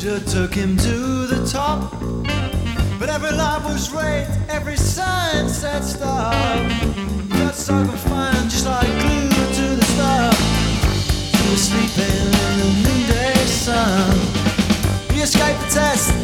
Took him to the top, but every light was red, every sign said stop. He got so confined, just like glued to the star. He was sleeping in the noonday sun. He escaped the test,